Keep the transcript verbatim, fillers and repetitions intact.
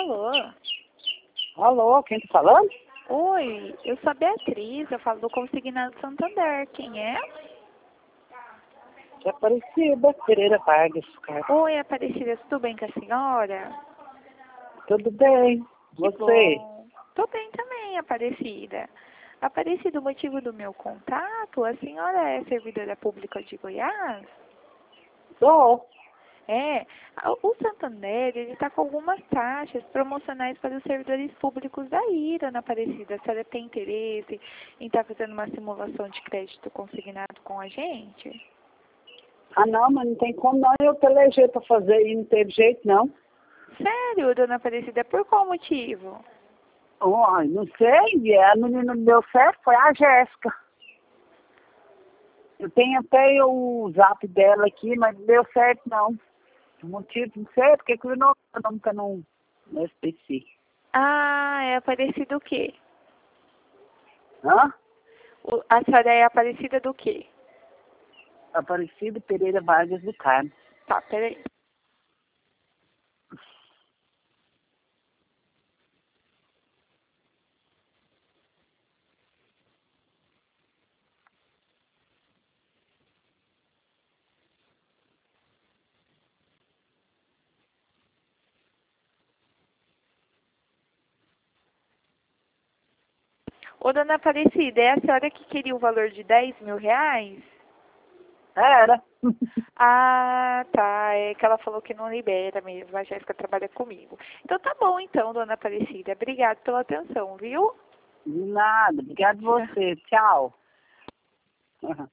Alô? Alô, quem tá falando? Oi, eu sou a Beatriz, eu falo do Consignado Santander. Quem é? É Aparecida, Pereira Vargas, cara. Oi, Aparecida, tudo bem com a senhora? Tudo bem? Que Você? bom. Tô bem também, Aparecida. Aparecida, o motivo do meu contato, a senhora é servidora pública de Goiás? Sou. É, o Santander, ele está com algumas taxas promocionais para os servidores públicos da IRA, na Aparecida. A senhora tem interesse em estar fazendo uma simulação de crédito consignado com a gente? Ah, não, mas não tem como não. Eu pelejei pra fazer e não teve jeito, não. Sério, dona Aparecida, por qual motivo? Ai, não sei. E a menina não deu certo, foi a Jéssica. Eu tenho até o zap dela aqui, mas não deu certo, não. O motivo, não sei, porque que o nome nunca não, não esqueci. Ah, é Aparecida o quê? Hã? O- A senhora é Aparecida do quê? Aparecida Pereira Vargas do Carmo. Tá, peraí. Ô, dona Aparecida, é a senhora que queria o valor de dez mil reais? Era. Ah, tá. É que ela falou que não libera mesmo. A Jéssica trabalha comigo. Então tá bom, então, dona Aparecida. Obrigada pela atenção, viu? De nada. Obrigado você. Tchau.